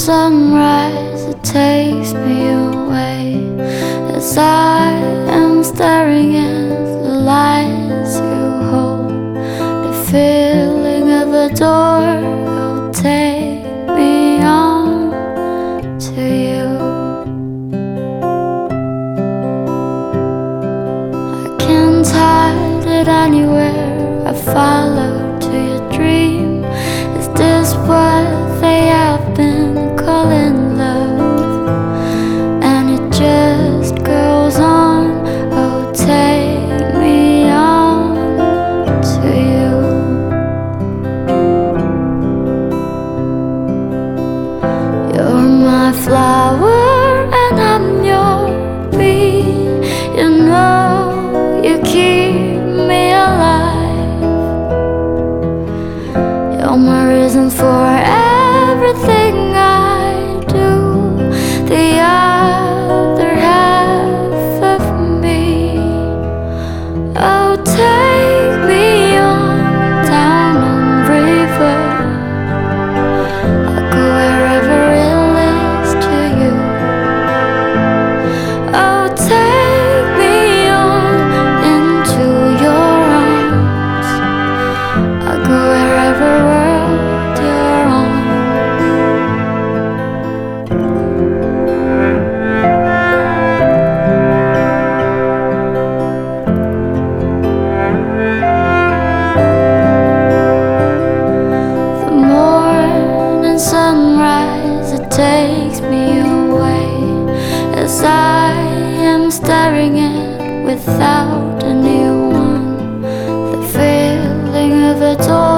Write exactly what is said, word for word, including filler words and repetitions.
sunrise, it takes me away as I am staring at the lights you hold. The feeling of the door will take me on to you. I can't hide it anywhere. I follow to your dream. Is this what they have been calling love? And it just goes on. Oh, take me on to you. You're my flower and I'm your bee. You know you keep me alive. You're my reason for everything I do. The other half of me. Oh, take me on down on river. I'll go wherever it leads to you. Oh, take me on into your arms. I'll go wherever world you're on. The morning sunrise, it takes me away as I am staring at without anyone. The feeling of a door